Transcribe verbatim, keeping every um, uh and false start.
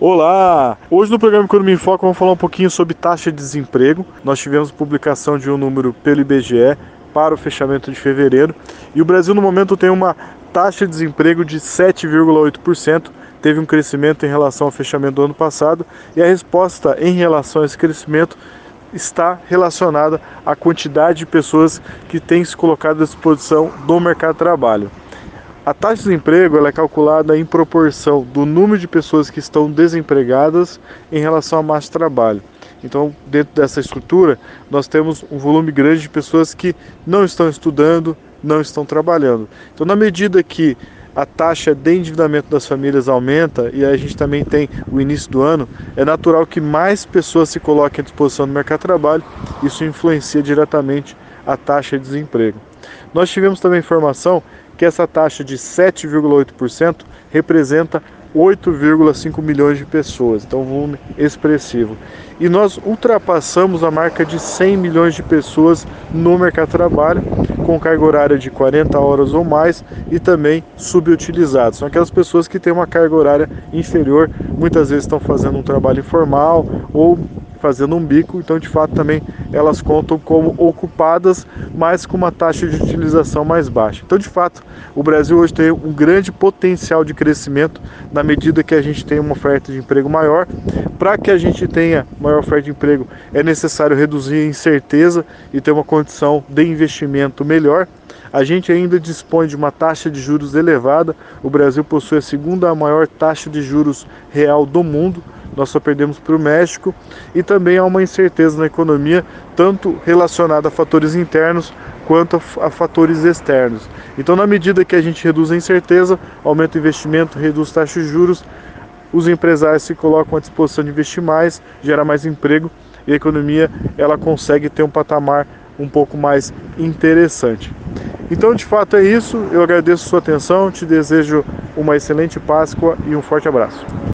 Olá! Hoje no programa Economia em Foco vamos falar um pouquinho sobre taxa de desemprego. Nós tivemos publicação de um número pelo I B G E para o fechamento de fevereiro e o Brasil no momento tem uma taxa de desemprego de sete vírgula oito por cento, teve um crescimento em relação ao fechamento do ano passado e a resposta em relação a esse crescimento está relacionada à quantidade de pessoas que têm se colocado à disposição do mercado de trabalho. A taxa de desemprego ela é calculada em proporção do número de pessoas que estão desempregadas em relação à massa de trabalho. Então, dentro dessa estrutura, nós temos um volume grande de pessoas que não estão estudando, não estão trabalhando. Então, na medida que a taxa de endividamento das famílias aumenta e a gente também tem o início do ano, é natural que mais pessoas se coloquem à disposição do mercado de trabalho. Isso influencia diretamente a taxa de desemprego. Nós tivemos também informação que essa taxa de sete vírgula oito por cento representa oito vírgula cinco milhões de pessoas, então um volume expressivo. E nós ultrapassamos a marca de cem milhões de pessoas no mercado de trabalho, com carga horária de quarenta horas ou mais e também subutilizados. São aquelas pessoas que têm uma carga horária inferior, muitas vezes estão fazendo um trabalho informal ou fazendo um bico, então de fato também elas contam como ocupadas, mas com uma taxa de utilização mais baixa. Então de fato o Brasil hoje tem um grande potencial de crescimento na medida que a gente tem uma oferta de emprego maior. Para que a gente tenha maior oferta de emprego é necessário reduzir a incerteza e ter uma condição de investimento melhor. A gente ainda dispõe de uma taxa de juros elevada, o Brasil possui a segunda maior taxa de juros real do mundo, nós só perdemos para o México, e também há uma incerteza na economia, tanto relacionada a fatores internos quanto a fatores externos. Então, na medida que a gente reduz a incerteza, aumenta o investimento, reduz taxas de juros, os empresários se colocam à disposição de investir mais, gerar mais emprego e a economia ela consegue ter um patamar um pouco mais interessante. Então, de fato é isso, eu agradeço a sua atenção, te desejo uma excelente Páscoa e um forte abraço.